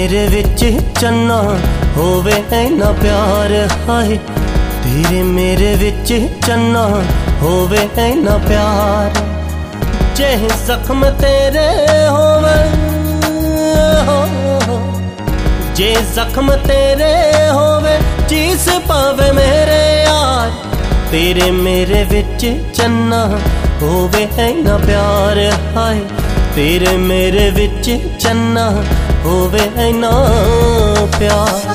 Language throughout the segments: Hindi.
मेरे विच चन्ना होवे ना प्यार हाय, तेरे मेरे विच चन्ना होवे ना प्यार। जे जख्म तेरे होवे जे जख्म तेरे होवे चीस पावे मेरे यार, तेरे मेरे विच चन्ना होवे ना प्यार हाय, तेरे मेरे विच चन्ना होवे ना प्यार।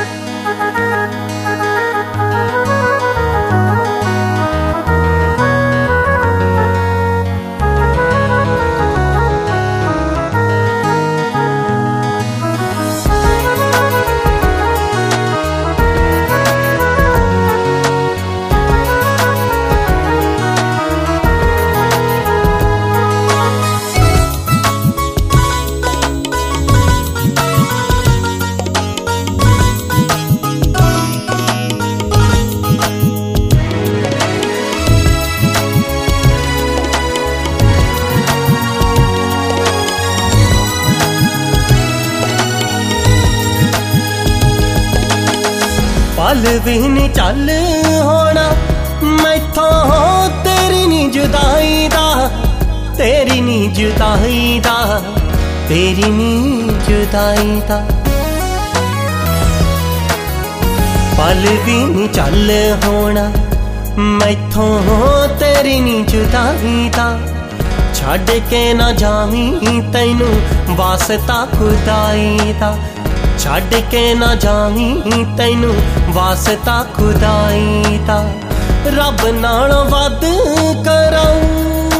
पल भी नहीं चल होना मैथों तेरी नी जुदाई दा, तेरी नी जुदाई दा, तेरी नी जुदाई दा। पल भी नहीं चल होना मैथों तेरी नी जुदाई दा, छड़ के ना जावी तैनू वास्ता खुदाई दा, छड़ के ना जावी तैनू वास्ता खुदाई दा। रब नाल वध कराऊं,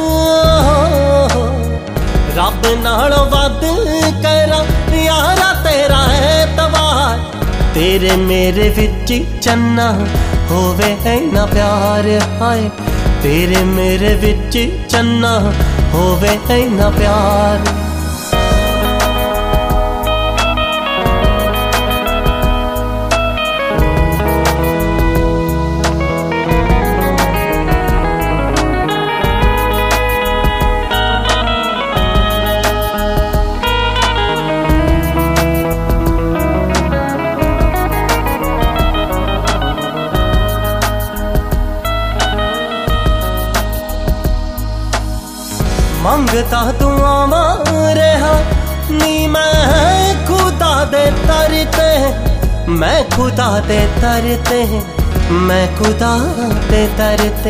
रब नाल वध करा यारा तेरा एतबार, तेरे मेरे विच चन्ना होवे ना प्यार हाय, तेरे मेरे विच चन्ना होवे ना प्यार। मंगता तू रहा नी मैं खुदा दे तरते, मैं खुदा दे तरते, मैं खुदा दे तरते।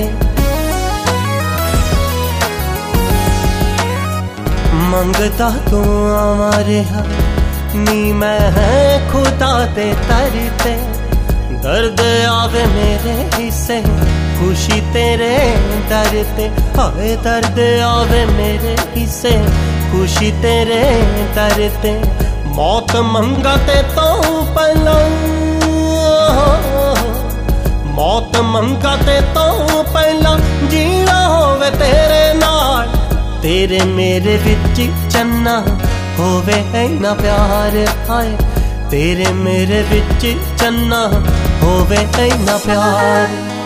मंगता तू रहा नी मैं खुदा दे तरते, दर्द आवे मेरे हिस्से खुशी तेरे दर ते, हाय दर्द आवे मेरे हिस्से खुशी तेरे दर ते। मौत मंगा ते तो पहला, मौत मंगा ते तो पहला जीना होवे तेरे नाल, तेरे मेरे विच चन्ना होवे ना प्यार हाय, तेरे मेरे विच चन्ना होवे ना प्यार।